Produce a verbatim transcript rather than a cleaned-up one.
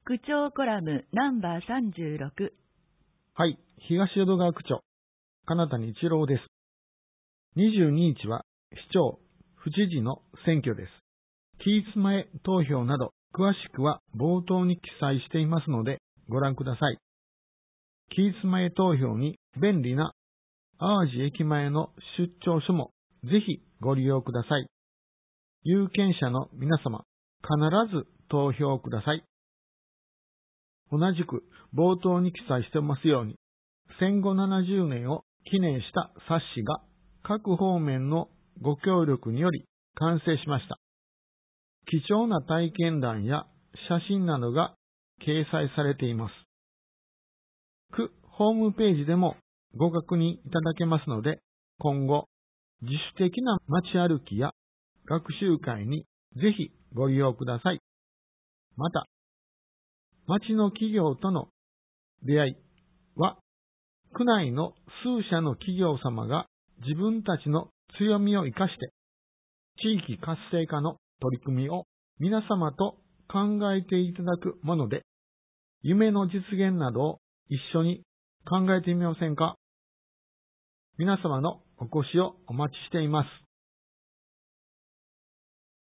区長コラムナンバーさんじゅうろく。 はい、東淀川区長、金谷一郎です。にじゅうににちは市長、府知事の選挙です。期日前投票など、詳しくは冒頭に記載していますので、ご覧ください。期日前投票に便利な淡路駅前の出張所もぜひご利用ください。有権者の皆様、必ず投票ください。同じく冒頭に記載してますように、戦後ななじゅうねんを記念した冊子が各方面のご協力により完成しました。貴重な体験談や写真などが掲載されています。区ホームページでもご確認いただけますので、今後自主的な街歩きや学習会にぜひご利用ください。また、町の企業との出会いは、区内の数社の企業様が自分たちの強みを生かして、地域活性化の取り組みを皆様と考えていただくもので、夢の実現などを一緒に考えてみませんか。皆様のお越しをお待ちしています。